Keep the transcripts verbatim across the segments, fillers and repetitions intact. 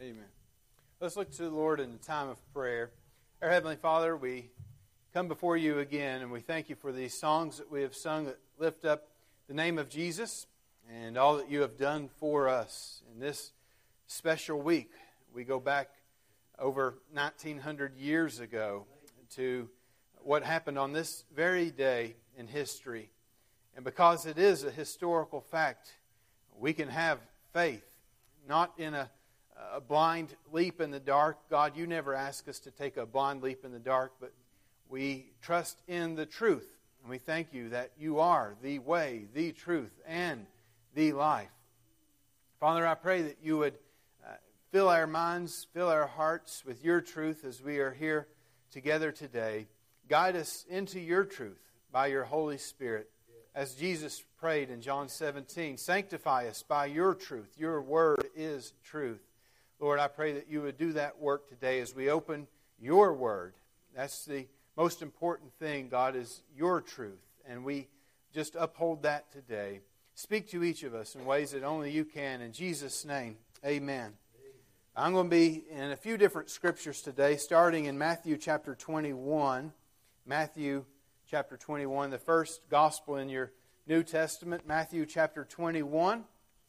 Amen. Let's look to the Lord in a time of prayer. Our Heavenly Father, we come before you again, and we thank you for these songs that we have sung that lift up the name of Jesus and all that you have done for us. In this special week, we go back over nineteen hundred years ago to what happened on this very day in history. And because it is a historical fact, we can have faith, not in a, a blind leap in the dark. God, you never ask us to take a blind leap in the dark, but we trust in the truth. And we thank you that you are the way, the truth, and the life. Father, I pray that you would uh, fill our minds, fill our hearts with your truth as we are here together today. Guide us into your truth by your Holy Spirit. As Jesus prayed in John seventeen, sanctify us by your truth. Your word is truth. Lord, I pray that you would do that work today as we open your word. That's the most important thing, God, is your truth. And we just uphold that today. Speak to each of us in ways that only you can. In Jesus' name, amen. I'm going to be in a few different scriptures today, starting in Matthew chapter twenty-one. Matthew chapter twenty-one, the first gospel in your New Testament, Matthew chapter twenty-one.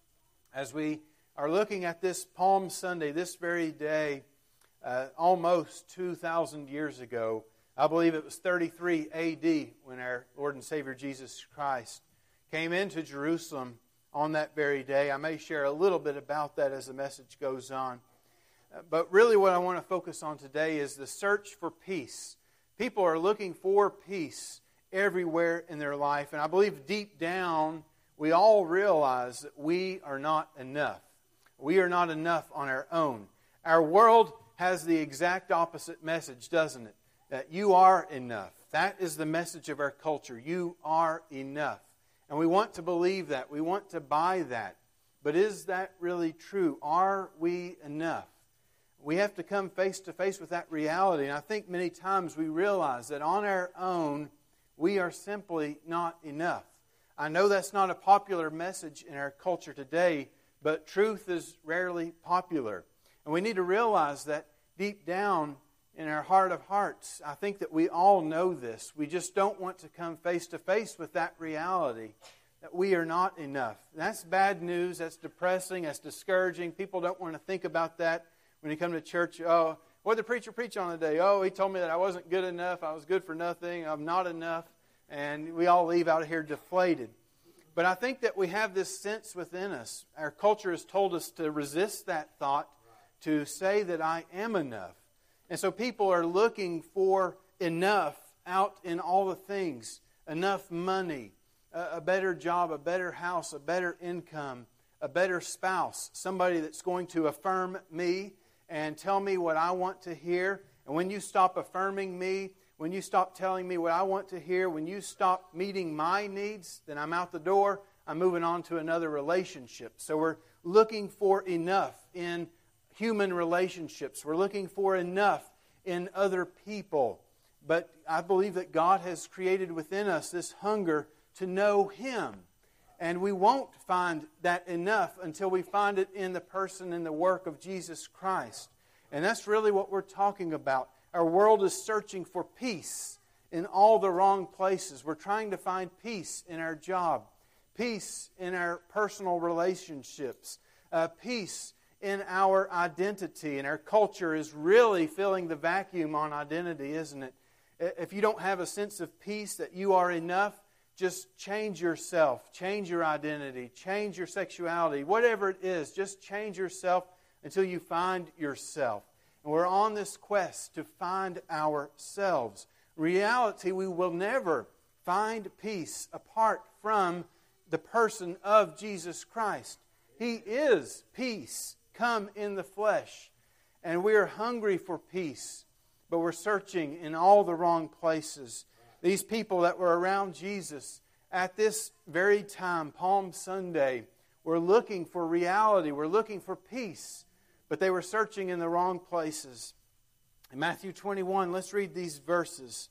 As we are looking at this Palm Sunday, this very day, uh, almost two thousand years ago, I believe it was thirty-three A D when our Lord and Savior Jesus Christ came into Jerusalem on that very day. I may share a little bit about that as the message goes on. Uh, but really what I want to focus on today is the search for peace. People are looking for peace everywhere in their life. And I believe deep down, we all realize that we are not enough. We are not enough on our own. Our world has the exact opposite message, doesn't it? That you are enough. That is the message of our culture. You are enough. And we want to believe that. We want to buy that. But is that really true? Are we enough? We have to come face to face with that reality. And I think many times we realize that on our own, we are simply not enough. I know that's not a popular message in our culture today, but truth is rarely popular. And we need to realize that deep down in our heart of hearts, I think that we all know this. We just don't want to come face to face with that reality that we are not enough. And that's bad news. That's depressing. That's discouraging. People don't want to think about that. When you come to church, oh, what did the preacher preach on today? Oh, he told me that I wasn't good enough. I was good for nothing. I'm not enough. And we all leave out of here deflated. But I think that we have this sense within us. Our culture has told us to resist that thought, to say that I am enough. And so people are looking for enough out in all the things. Enough money, a better job, a better house, a better income, a better spouse. Somebody that's going to affirm me and tell me what I want to hear. And when you stop affirming me, when you stop telling me what I want to hear, when you stop meeting my needs, then I'm out the door. I'm moving on to another relationship. So we're looking for enough in human relationships. We're looking for enough in other people. But I believe that God has created within us this hunger to know Him. And we won't find that enough until we find it in the person and the work of Jesus Christ. And that's really what we're talking about. Our world is searching for peace in all the wrong places. We're trying to find peace in our job, peace in our personal relationships, uh, peace in our identity. And our culture is really filling the vacuum on identity, isn't it? If you don't have a sense of peace, that you are enough, just change yourself, change your identity, change your sexuality, whatever it is, just change yourself until you find yourself. And we're on this quest to find ourselves. In reality, we will never find peace apart from the person of Jesus Christ. He is peace come in the flesh. And we are hungry for peace, but we're searching in all the wrong places. These people that were around Jesus at this very time, Palm Sunday, were looking for reality. Were looking for peace. But they were searching in the wrong places. In Matthew twenty-one, let's read these verses.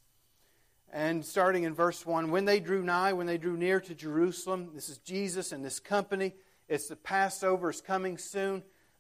And starting in verse one, when they drew nigh, when they drew near to Jerusalem, this is Jesus and this company. It's the Passover is coming soon.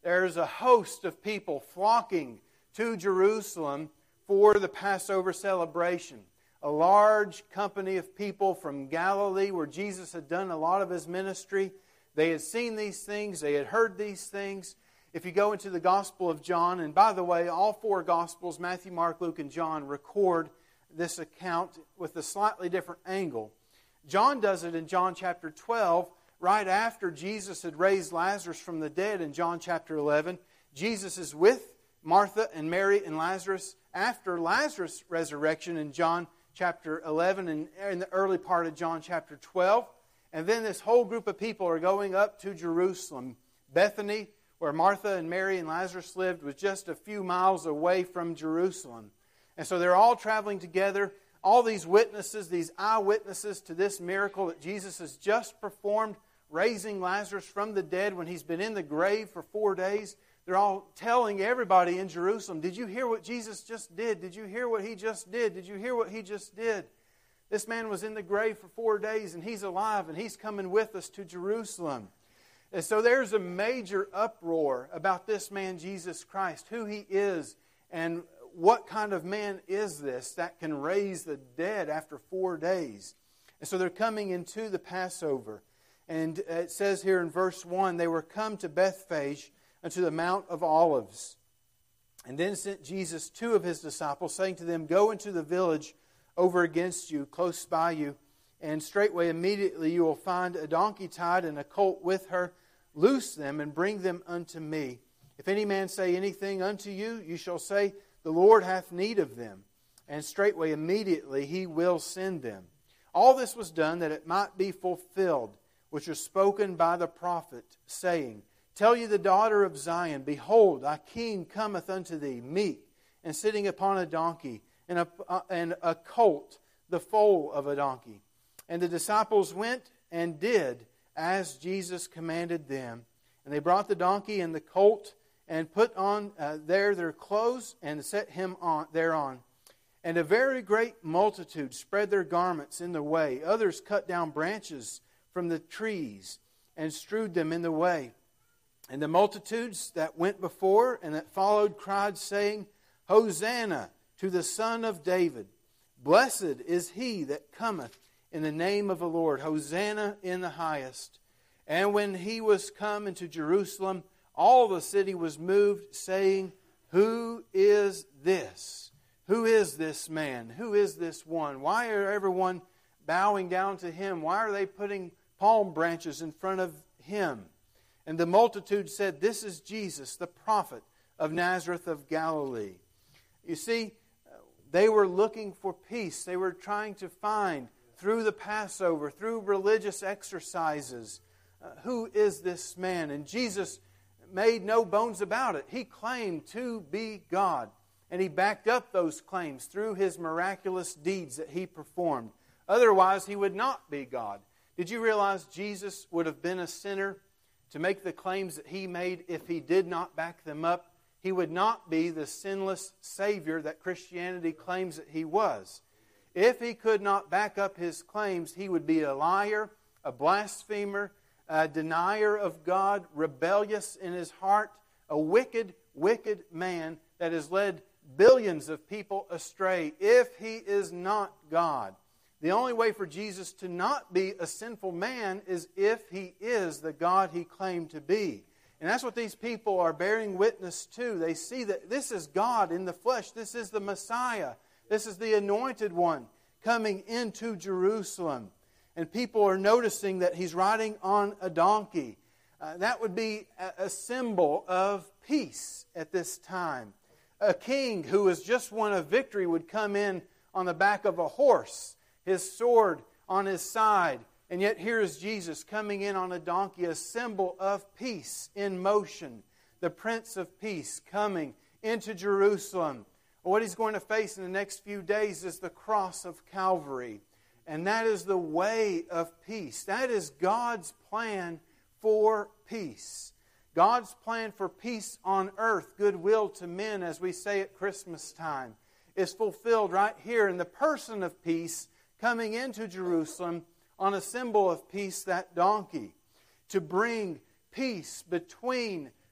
there's a host of people flocking to Jerusalem for the Passover celebration. A large company of people from Galilee, where Jesus had done a lot of His ministry. They had seen these things. They had heard these things. If you go into the Gospel of John, and by the way, all four Gospels, Matthew, Mark, Luke, and John, record this account with a slightly different angle. John does it in John chapter twelve, right after Jesus had raised Lazarus from the dead in John chapter eleven. Jesus is with Martha and Mary and Lazarus after Lazarus' resurrection in John chapter eleven and in the early part of John chapter twelve. And then this whole group of people are going up to Jerusalem. Bethany, where Martha and Mary and Lazarus lived, was just a few miles away from Jerusalem. And so they're all traveling together. All these witnesses, these eyewitnesses to this miracle that Jesus has just performed, raising Lazarus from the dead when he's been in the grave for four days. They're all telling everybody in Jerusalem, did you hear what Jesus just did? Did you hear what He just did? Did you hear what He just did? This man was in the grave for four days and He's alive and He's coming with us to Jerusalem. And so there's a major uproar about this man, Jesus Christ, who He is, and what kind of man is this that can raise the dead after four days. And so they're coming into the Passover. And it says here in verse one, they were come to Bethphage unto the Mount of Olives. And then sent Jesus two of His disciples, saying to them, go into the village over against you, close by you, and straightway immediately you will find a donkey tied and a colt with her. Loose them and bring them unto me. If any man say anything unto you, you shall say, the Lord hath need of them. And straightway immediately He will send them. All this was done that it might be fulfilled, which was spoken by the prophet, saying, tell you the daughter of Zion, behold, thy king cometh unto thee, meek, and sitting upon a donkey, and a, uh, and a colt, the foal of a donkey. And the disciples went and did as Jesus commanded them. And they brought the donkey and the colt, and put on uh, there their clothes, and set Him on thereon. And a very great multitude spread their garments in the way. Others cut down branches from the trees, and strewed them in the way. And the multitudes that went before and that followed cried, saying, Hosanna to the Son of David. Blessed is He that cometh in the name of the Lord. Hosanna in the highest. And when He was come into Jerusalem, all the city was moved, saying, who is this? Who is this man? Who is this one? Why are everyone bowing down to Him? Why are they putting palm branches in front of Him? And the multitude said, this is Jesus, the prophet of Nazareth of Galilee. You see, they were looking for peace. They were trying to find, through the Passover, through religious exercises, uh, who is this man? And Jesus made no bones about it. He claimed to be God. And He backed up those claims through His miraculous deeds that He performed. Otherwise, He would not be God. Did you realize Jesus would have been a sinner to make the claims that He made if He did not back them up? He would not be the sinless Savior that Christianity claims that He was. If He could not back up His claims, He would be a liar, a blasphemer, a denier of God, rebellious in his heart, a wicked, wicked man that has led billions of people astray if He is not God. The only way for Jesus to not be a sinful man is if He is the God He claimed to be. And that's what these people are bearing witness to. They see that this is God in the flesh. This is the Messiah. This is the Anointed One coming into Jerusalem. And people are noticing that He's riding on a donkey. Uh, that would be a, a symbol of peace at this time. A king who has just won a victory would come in on the back of a horse, his sword on his side. And yet here is Jesus coming in on a donkey, a symbol of peace in motion. The Prince of Peace coming into Jerusalem. What He's going to face in the next few days is the cross of Calvary. And that is the way of peace. That is God's plan for peace. God's plan for peace on earth, goodwill to men, as we say at Christmas time, is fulfilled right here in the person of peace coming into Jerusalem on a symbol of peace, that donkey, to bring peace between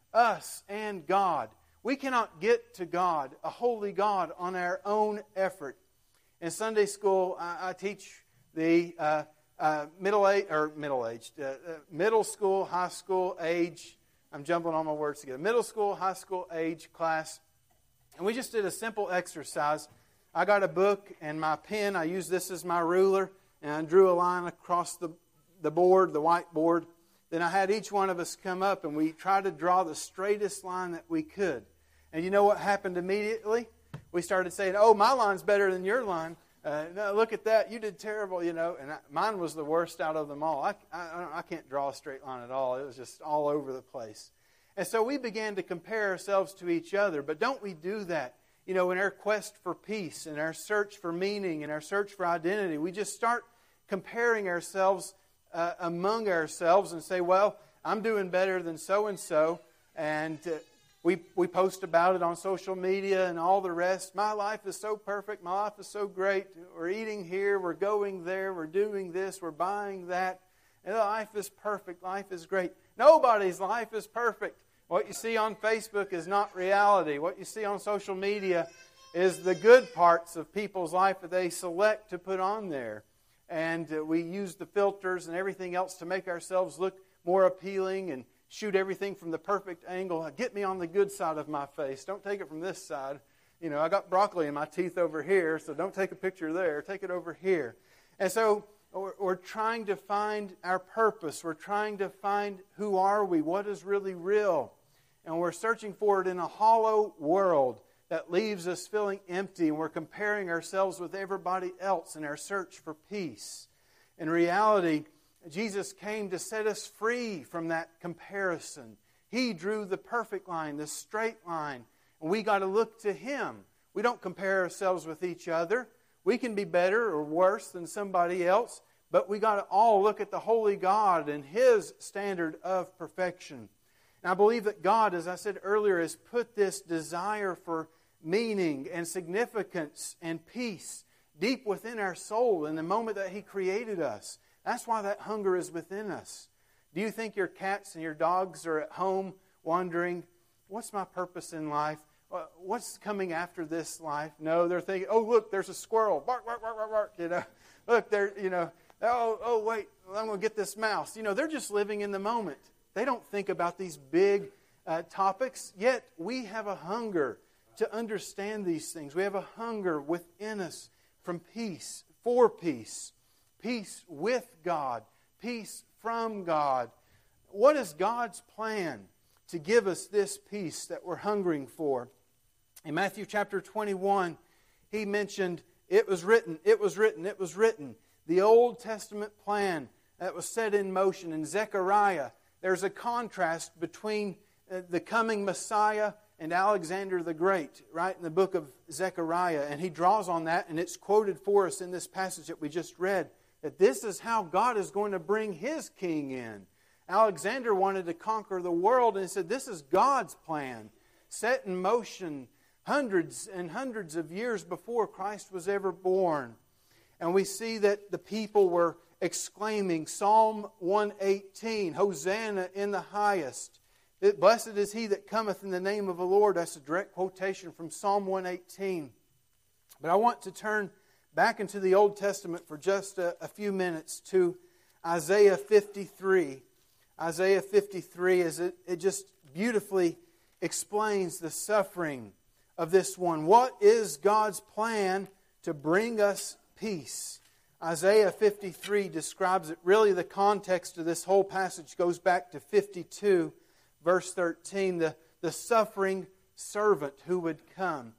us and God. We cannot get to God, a holy God, on our own effort. In Sunday school, I, I teach the uh, uh, middle age or middle aged uh, uh, middle school, high school age. I'm jumbling all my words together. Middle school, high school age class, and we just did a simple exercise. I got a book and my pen. I used this as my ruler, and I drew a line across the the board, the whiteboard. Then I had each one of us come up, and we tried to draw the straightest line that we could. And you know what happened immediately? We started saying, "Oh, my line's better than your line. Uh, no, look at that. You did terrible, you know." And I, mine was the worst out of them all. I, I, I can't draw a straight line at all. It was just all over the place. And so we began to compare ourselves to each other. But don't we do that? You know, in our quest for peace, in our search for meaning, in our search for identity, we just start comparing ourselves uh, among ourselves and say, "Well, I'm doing better than so-and-so." And uh, We we post about it on social media and all the rest. My life is so perfect. My life is so great. We're eating here. We're going there. We're doing this. We're buying that. And life is perfect. Life is great. Nobody's life is perfect. What you see on Facebook is not reality. What you see on social media is the good parts of people's life that they select to put on there. And uh, we use the filters and everything else to make ourselves look more appealing and shoot everything from the perfect angle. Get me on the good side of my face. Don't take it from this side. You know, I got broccoli in my teeth over here, so don't take a picture there. Take it over here. And so we're, we're trying to find our purpose. We're trying to find who are we, what is really real. And we're searching for it in a hollow world that leaves us feeling empty. And we're comparing ourselves with everybody else in our search for peace. In reality, Jesus came to set us free from that comparison. He drew the perfect line, the straight line. And we got to look to Him. We don't compare ourselves with each other. We can be better or worse than somebody else, but we got to all look at the holy God and His standard of perfection. And I believe that God, as I said earlier, has put this desire for meaning and significance and peace deep within our soul in the moment that He created us. That's why that hunger is within us. Do you think your cats and your dogs are at home wondering, what's my purpose in life? What's coming after this life? No, they're thinking, oh, look, there's a squirrel. Bark, bark, bark, bark, bark. You know, look, there, you know, oh, oh, wait, I'm going to get this mouse. You know, they're just living in the moment. They don't think about these big uh, topics. Yet we have a hunger to understand these things. We have a hunger within us from peace, for peace. Peace with God. Peace from God. What is God's plan to give us this peace that we're hungering for? In Matthew chapter twenty-one, He mentioned, it was written, it was written, it was written. The Old Testament plan that was set in motion. In Zechariah, there's a contrast between the coming Messiah and Alexander the Great, right in the book of Zechariah. And he draws on that, and it's quoted for us in this passage that we just read. That this is how God is going to bring His king in. Alexander wanted to conquer the world, and he said, this is God's plan, set in motion hundreds and hundreds of years before Christ was ever born. And we see that the people were exclaiming, Psalm one eighteen, Hosanna in the highest. Blessed is he that cometh in the name of the Lord. That's a direct quotation from Psalm one eighteen. But I want to turn back into the Old Testament for just a, a few minutes to Isaiah fifty-three. Isaiah fifty-three, as it, it just beautifully explains the suffering of this one. What is God's plan to bring us peace? Isaiah fifty-three describes it. Really, the context of this whole passage goes back to fifty-two, verse thirteen, the, the suffering servant who would come.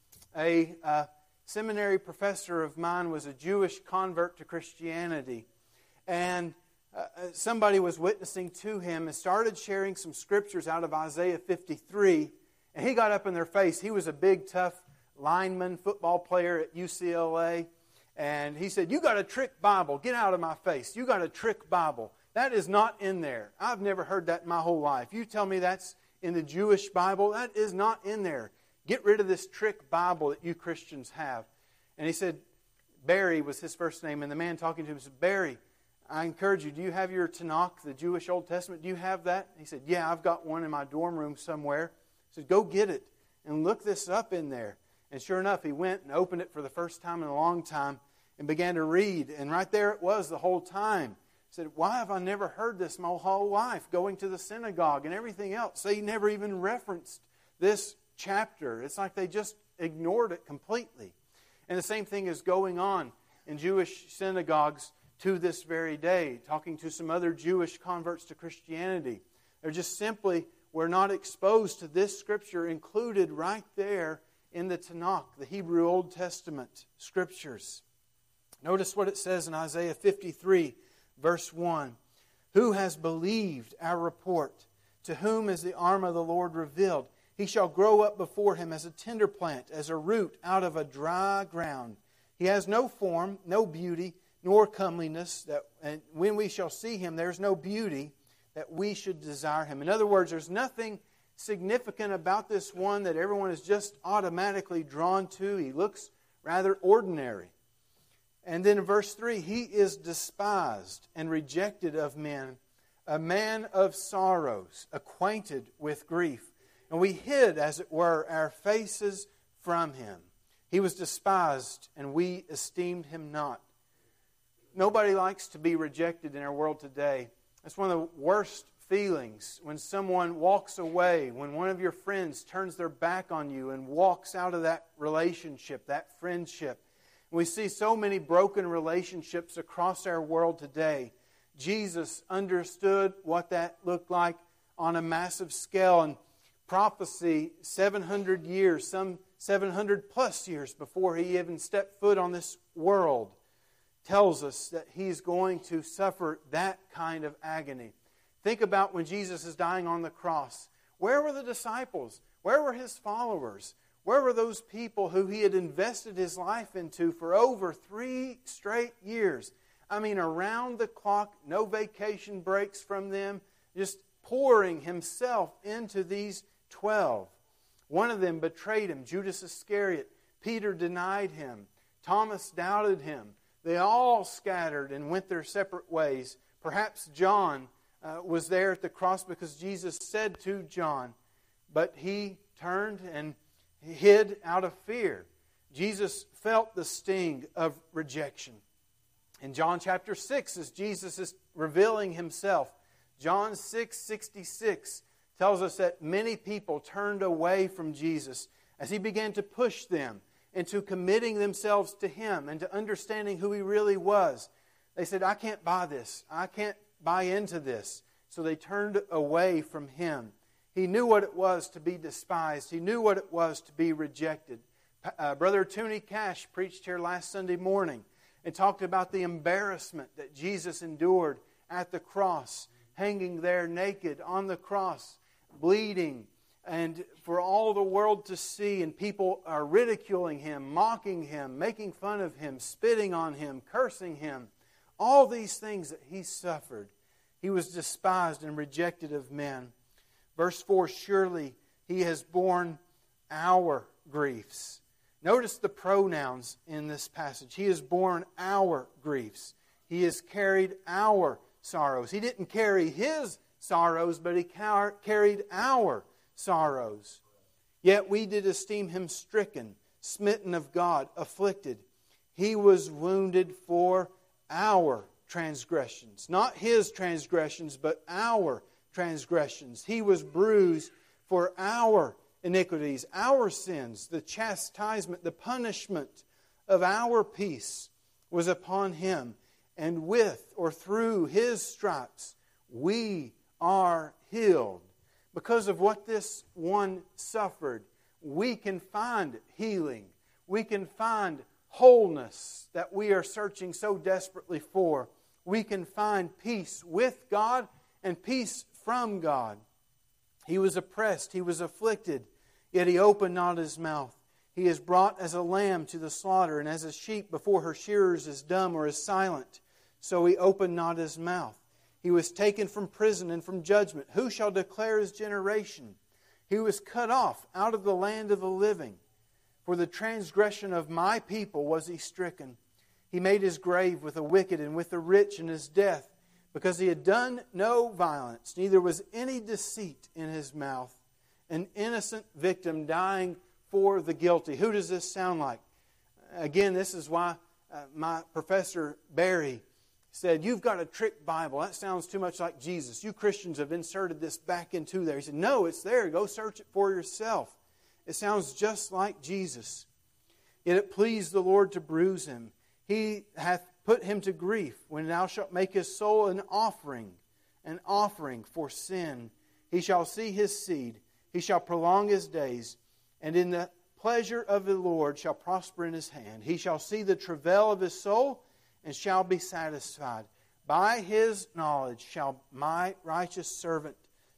A uh, seminary professor of mine was a Jewish convert to Christianity. And uh, somebody was witnessing to him and started sharing some scriptures out of Isaiah fifty-three. And he got up in their face. He was a big, tough lineman, football player at U C L A. And he said, you got a trick Bible. Get out of my face. You got a trick Bible. That is not in there. I've never heard that in my whole life. You tell me that's in the Jewish Bible. That is not in there. Get rid of this trick Bible that you Christians have. And he said, Barry was his first name. And the man talking to him said, Barry, I encourage you, do you have your Tanakh, the Jewish Old Testament? Do you have that? He said, yeah, I've got one in my dorm room somewhere. He said, go get it and look this up in there. And sure enough, he went and opened it for the first time in a long time and began to read. And right there it was the whole time. He said, why have I never heard this my whole life, going to the synagogue and everything else? They never even referenced this chapter. It's like they just ignored it completely. And the same thing is going on in Jewish synagogues to this very day, talking to some other Jewish converts to Christianity. They're just simply were not exposed to this Scripture included right there in the Tanakh, the Hebrew Old Testament Scriptures. Notice what it says in Isaiah fifty-three, verse one. Who has believed our report? To whom is the arm of the Lord revealed? He shall grow up before him as a tender plant, as a root out of a dry ground. He has no form, no beauty, nor comeliness, that, and when we shall see him, there's no beauty that we should desire him. In other words, there's nothing significant about this one that everyone is just automatically drawn to. He looks rather ordinary. And then in verse three, he is despised and rejected of men, a man of sorrows, acquainted with grief. And we hid, as it were, our faces from him. He was despised, and we esteemed him not. Nobody likes to be rejected in our world today. That's one of the worst feelings, when someone walks away, when one of your friends turns their back on you and walks out of that relationship, that friendship. We see so many broken relationships across our world today. Jesus understood what that looked like on a massive scale, and prophecy seven hundred years, some seven hundred plus years before He even stepped foot on this world, tells us that He's going to suffer that kind of agony. Think about when Jesus is dying on the cross. Where were the disciples? Where were His followers? Where were those people who He had invested His life into for over three straight years? I mean, around the clock, no vacation breaks from them, just pouring Himself into these twelve. One of them betrayed Him, Judas Iscariot. Peter denied Him. Thomas doubted Him. They all scattered and went their separate ways. Perhaps John uh, was there at the cross because Jesus said to John, but he turned and hid out of fear. Jesus felt the sting of rejection. In John chapter six, as Jesus is revealing Himself, John six sixty-six tells us that many people turned away from Jesus as He began to push them into committing themselves to Him and to understanding who He really was. They said, I can't buy this. I can't buy into this. So they turned away from Him. He knew what it was to be despised. He knew what it was to be rejected. Uh, Brother Tony Cash preached here last Sunday morning and talked about the embarrassment that Jesus endured at the cross, hanging there naked on the cross, bleeding, and for all the world to see, and people are ridiculing Him, mocking Him, making fun of Him, spitting on Him, cursing Him. All these things that He suffered. He was despised and rejected of men. Verse four, surely He has borne our griefs. Notice the pronouns in this passage. He has borne our griefs. He has carried our sorrows. He didn't carry His sorrows, but He car- carried our sorrows. Yet we did esteem Him stricken, smitten of God, afflicted. He was wounded for our transgressions. Not His transgressions, but our transgressions. He was bruised for our iniquities, our sins. The chastisement, the punishment of our peace was upon Him. And with or through His stripes, we are healed. Because of what this one suffered, we can find healing. We can find wholeness that we are searching so desperately for. We can find peace with God and peace from God. He was oppressed, He was afflicted, yet He opened not His mouth. He is brought as a lamb to the slaughter, and as a sheep before her shearers is dumb or is silent, so He opened not His mouth. He was taken from prison and from judgment. Who shall declare His generation? He was cut off out of the land of the living. For the transgression of my people was He stricken. He made his grave with the wicked and with the rich in his death, because he had done no violence, neither was any deceit in his mouth. An innocent victim dying for the guilty. Who does this sound like? Again, this is why uh, my professor Barry said, you've got a trick Bible. That sounds too much like Jesus. You Christians have inserted this back into there. He said, no, it's there. Go search it for yourself. It sounds just like Jesus. Yet it pleased the Lord to bruise him. He hath put him to grief, when thou shalt make his soul an offering, an offering for sin. He shall see his seed. He shall prolong his days, and in the pleasure of the Lord shall prosper in his hand. He shall see the travail of his soul, and shall be satisfied. By his knowledge shall my righteous servant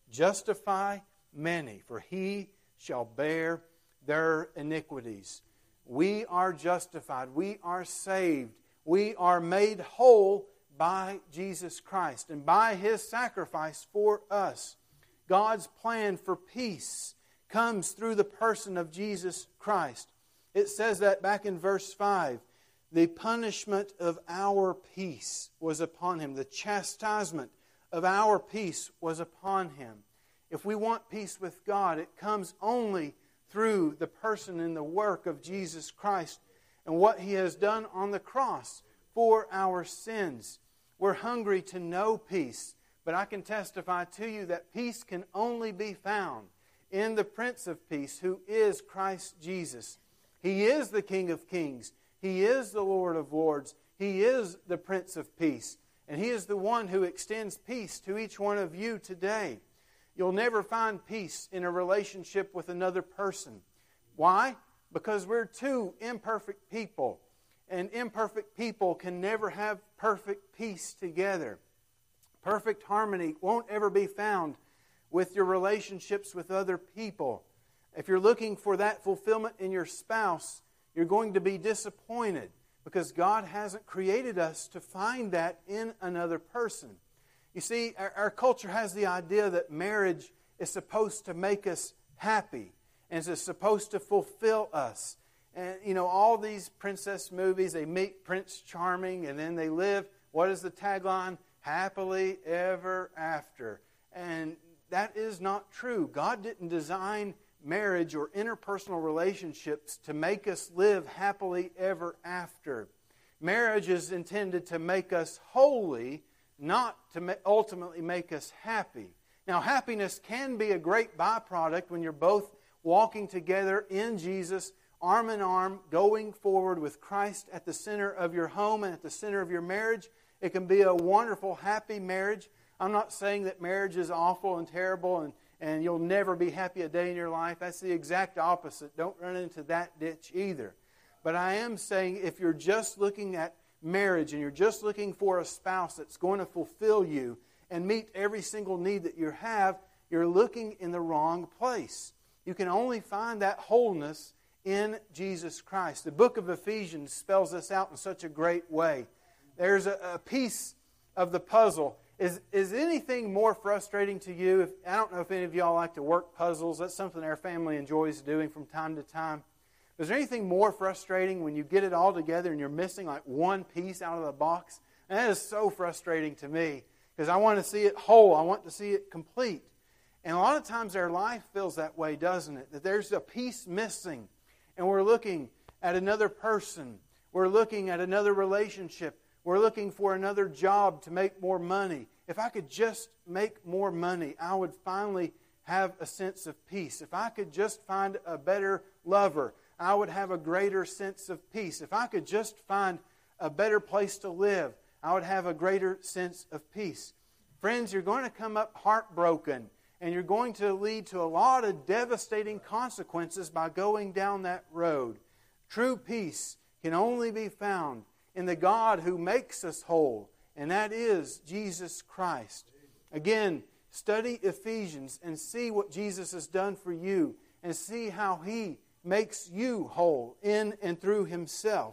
justify many, for he shall bear their iniquities. We are justified. We are saved. We are made whole by Jesus Christ and by his sacrifice for us. God's plan for peace comes through the person of Jesus Christ. It says that back in verse five. The punishment of our peace was upon him. The chastisement of our peace was upon him. If we want peace with God, it comes only through the person and the work of Jesus Christ and what he has done on the cross for our sins. We're hungry to know peace, but I can testify to you that peace can only be found in the Prince of Peace, who is Christ Jesus. He is the King of Kings. He is the Lord of Lords. He is the Prince of Peace. And He is the one who extends peace to each one of you today. You'll never find peace in a relationship with another person. Why? Because we're two imperfect people. And imperfect people can never have perfect peace together. Perfect harmony won't ever be found with your relationships with other people. If you're looking for that fulfillment in your spouse, you're going to be disappointed because God hasn't created us to find that in another person. You see, our, our culture has the idea that marriage is supposed to make us happy and is supposed to fulfill us. And, you know, all these princess movies, they meet Prince Charming and then they live, what is the tagline? Happily ever after. And that is not true. God didn't design marriage or interpersonal relationships to make us live happily ever after. Marriage is intended to make us holy, not to ultimately make us happy. Now, happiness can be a great byproduct when you're both walking together in Jesus, arm in arm, going forward with Christ at the center of your home and at the center of your marriage. It can be a wonderful, happy marriage. I'm not saying that marriage is awful and terrible and and you'll never be happy a day in your life. That's the exact opposite. Don't run into that ditch either. But I am saying if you're just looking at marriage and you're just looking for a spouse that's going to fulfill you and meet every single need that you have, you're looking in the wrong place. You can only find that wholeness in Jesus Christ. The book of Ephesians spells this out in such a great way. There's a, a piece of the puzzle. Is is anything more frustrating to you? If, I don't know if any of y'all like to work puzzles. That's something our family enjoys doing from time to time. Is there anything more frustrating when you get it all together and you're missing like one piece out of the box? And that is so frustrating to me because I want to see it whole. I want to see it complete. And a lot of times our life feels that way, doesn't it? That there's a piece missing and we're looking at another person. We're looking at another relationship. We're looking for another job to make more money. If I could just make more money, I would finally have a sense of peace. If I could just find a better lover, I would have a greater sense of peace. If I could just find a better place to live, I would have a greater sense of peace. Friends, you're going to come up heartbroken, and you're going to lead to a lot of devastating consequences by going down that road. True peace can only be found in the God who makes us whole, and that is Jesus Christ. Again, study Ephesians and see what Jesus has done for you and see how He makes you whole in and through Himself.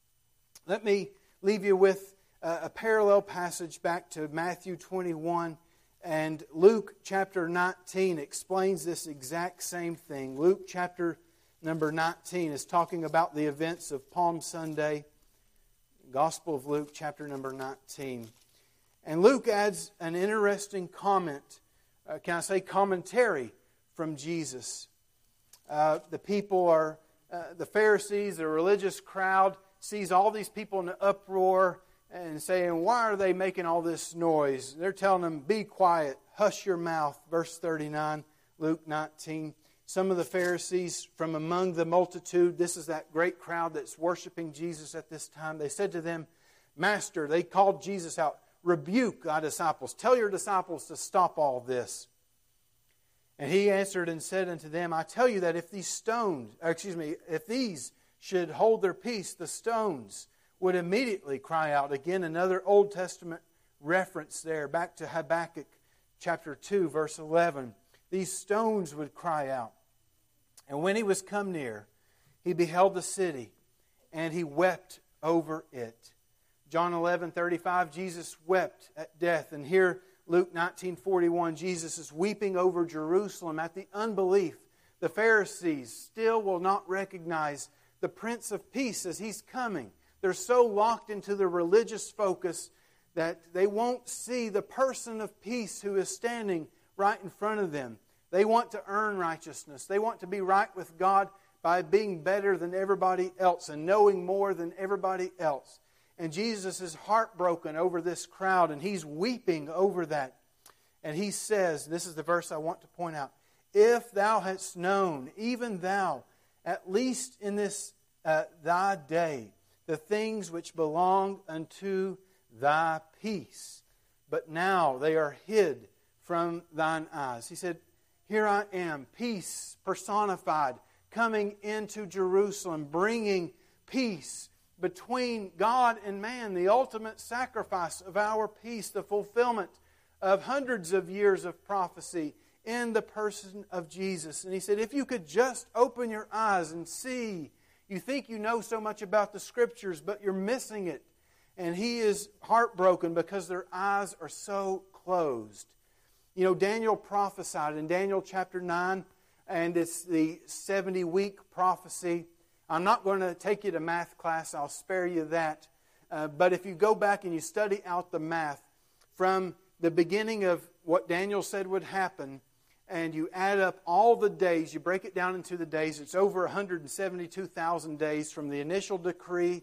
Let me leave you with a, a parallel passage back to Matthew twenty-one, and Luke chapter nineteen explains this exact same thing. Luke chapter number nineteen is talking about the events of Palm Sunday. Gospel of Luke, chapter number nineteen. And Luke adds an interesting comment, uh, can I say commentary, from Jesus. Uh, the people are, uh, the Pharisees, the religious crowd, sees all these people in an uproar and saying, why are they making all this noise? They're telling them, be quiet, hush your mouth. Verse thirty-nine, Luke nineteen. Some of the Pharisees from among the multitude, this is that great crowd that's worshiping Jesus at this time, they said to them, Master, they called Jesus out, rebuke thy disciples. Tell your disciples to stop all this. And he answered and said unto them, I tell you that if these stones, excuse me, if these should hold their peace, the stones would immediately cry out. Again, another Old Testament reference there, back to Habakkuk chapter two, verse eleven. These stones would cry out. And when he was come near, he beheld the city, and he wept over it. John eleven thirty-five, Jesus wept at death. And here, Luke nineteen forty-one, Jesus is weeping over Jerusalem at the unbelief. The Pharisees still will not recognize the Prince of Peace as He's coming. They're so locked into the religious focus that they won't see the person of peace who is standing right in front of them. They want to earn righteousness. They want to be right with God by being better than everybody else and knowing more than everybody else. And Jesus is heartbroken over this crowd, and He's weeping over that. And He says, this is the verse I want to point out, if thou hadst known, even thou, at least in this uh, thy day, the things which belong unto thy peace, but now they are hid from thine eyes. He said, here I am, peace personified, coming into Jerusalem, bringing peace between God and man, the ultimate sacrifice of our peace, the fulfillment of hundreds of years of prophecy in the person of Jesus. And He said, if you could just open your eyes and see, you think you know so much about the Scriptures, but you're missing it. And He is heartbroken because their eyes are so closed. You know, Daniel prophesied in Daniel chapter nine, and it's the seventy-week prophecy. I'm not going to take you to math class. I'll spare you that. Uh, but if you go back and you study out the math from the beginning of what Daniel said would happen, and you add up all the days, you break it down into the days, it's over one hundred seventy-two thousand days from the initial decree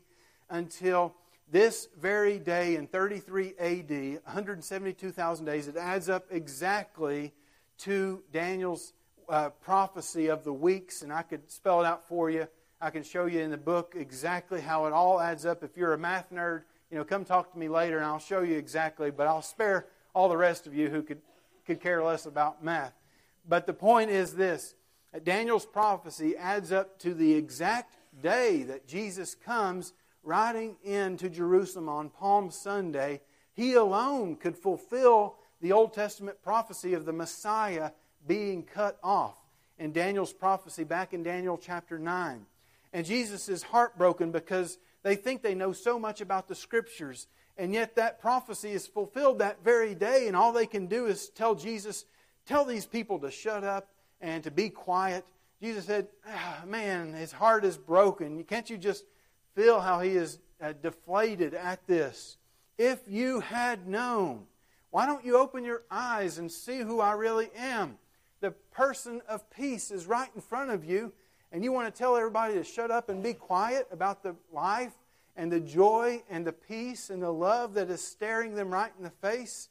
until this very day in thirty-three A D, one hundred seventy-two thousand days. It adds up exactly to Daniel's uh, prophecy of the weeks, and I could spell it out for you. I can show you in the book exactly how it all adds up. If you're a math nerd, you know, come talk to me later and I'll show you exactly, but I'll spare all the rest of you who could, could care less about math. But the point is this, that Daniel's prophecy adds up to the exact day that Jesus comes riding into Jerusalem on Palm Sunday. He alone could fulfill the Old Testament prophecy of the Messiah being cut off in Daniel's prophecy back in Daniel chapter nine. And Jesus is heartbroken because they think they know so much about the Scriptures, and yet that prophecy is fulfilled that very day, and all they can do is tell Jesus, tell these people to shut up and to be quiet. Jesus said, ah, man, his heart is broken. Can't you just feel how he is uh, deflated at this? If you had known, why don't you open your eyes and see who I really am? The person of peace is right in front of you, and you want to tell everybody to shut up and be quiet about the life and the joy and the peace and the love that is staring them right in the face?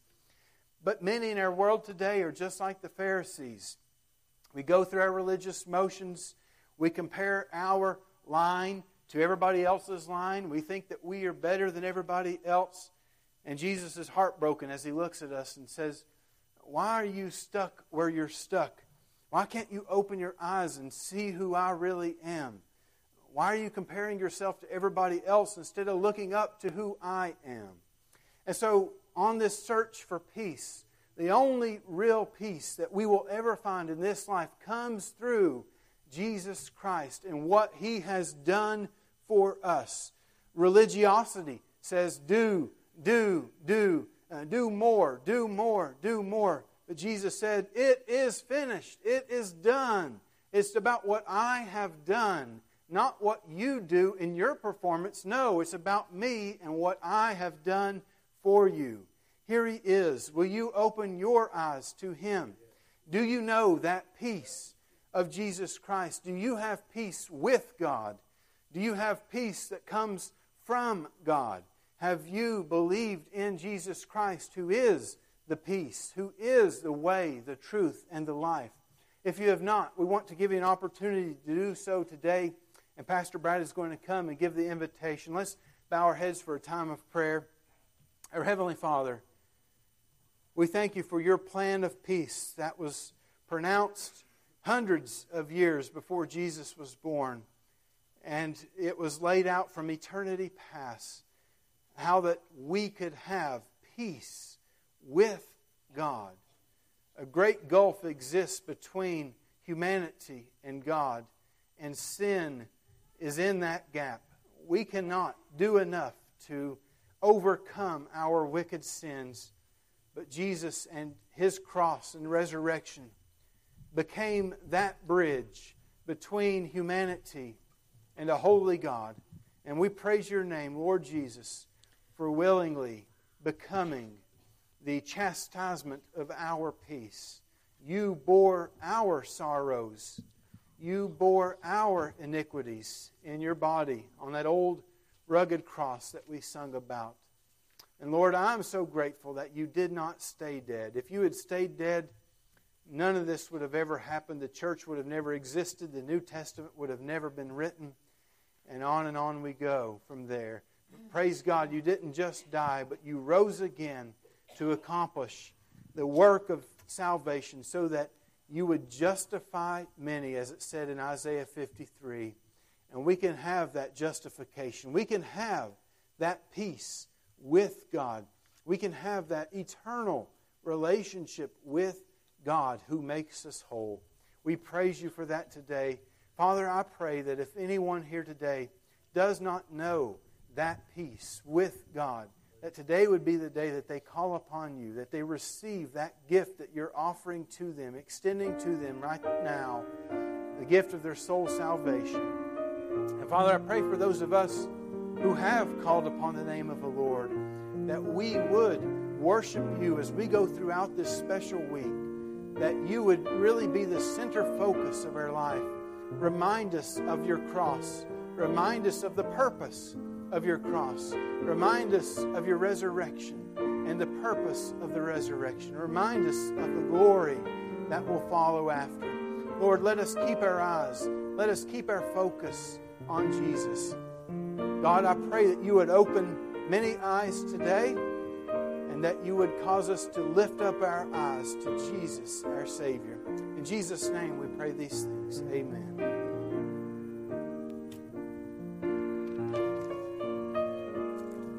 But many in our world today are just like the Pharisees. We go through our religious motions. We compare our line to everybody else's line. We think that we are better than everybody else. And Jesus is heartbroken as He looks at us and says, why are you stuck where you're stuck? Why can't you open your eyes and see who I really am? Why are you comparing yourself to everybody else instead of looking up to who I am? And so on this search for peace, the only real peace that we will ever find in this life comes through Jesus Christ and what He has done for us. Religiosity says do, do, do, uh, do more, do more, do more. But Jesus said, it is finished. It is done. It's about what I have done not what you do in your performance. No, it's about me and what I have done for you. Here He is. Will you open your eyes to Him? Do you know that peace of Jesus Christ? Do you have peace with God? Do you have peace that comes from God? Have you believed in Jesus Christ, who is the peace, who is the way, the truth, and the life? If you have not, we want to give you an opportunity to do so today. And Pastor Brad is going to come and give the invitation. Let's bow our heads for a time of prayer. Our Heavenly Father, we thank You for Your plan of peace that was pronounced hundreds of years before Jesus was born. And it was laid out from eternity past, how that we could have peace with God. A great gulf exists between humanity and God, and sin is in that gap. We cannot do enough to overcome our wicked sins, but Jesus and His cross and resurrection became that bridge between humanity and a holy God. And we praise Your name, Lord Jesus, for willingly becoming the chastisement of our peace. You bore our sorrows. You bore our iniquities in Your body on that old rugged cross that we sung about. And Lord, I'm so grateful that You did not stay dead. If You had stayed dead, none of this would have ever happened. The church would have never existed. The New Testament would have never been written. And on and on we go from there. Praise God, You didn't just die, but You rose again to accomplish the work of salvation so that You would justify many, as it said in Isaiah fifty-three. And we can have that justification. We can have that peace with God. We can have that eternal relationship with God who makes us whole. We praise You for that today. Father, I pray that if anyone here today does not know that peace with God, that today would be the day that they call upon You, that they receive that gift that You're offering to them, extending to them right now, the gift of their soul salvation. And Father, I pray for those of us who have called upon the name of the Lord, that we would worship You as we go throughout this special week, that You would really be the center focus of our life. Remind us of Your cross. Remind us of the purpose of Your cross. Remind us of Your resurrection and the purpose of the resurrection. Remind us of the glory that will follow after. Lord, let us keep our eyes, let us keep our focus on Jesus. God, I pray that You would open many eyes today and that You would cause us to lift up our eyes to Jesus, our Savior. In Jesus' name we pray these things. Amen.